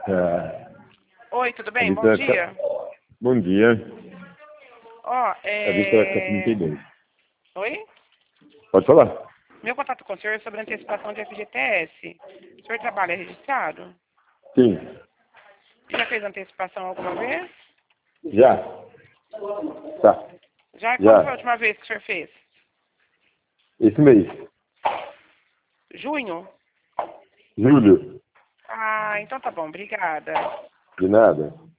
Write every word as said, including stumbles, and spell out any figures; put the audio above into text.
É, Oi, tudo bem? a Bom Vitória dia. Ca- Bom dia. Ó, A Vitória Ca- trinta e é... dois. Oi? Pode falar? Meu contato com o senhor é sobre antecipação de F G T S. O senhor trabalha registrado? Sim. Já fez antecipação alguma vez? Já. Tá. Já? Quando Já. foi a última vez que o senhor fez? Esse mês. Junho? Julho. Ah, então tá bom, obrigada. De nada.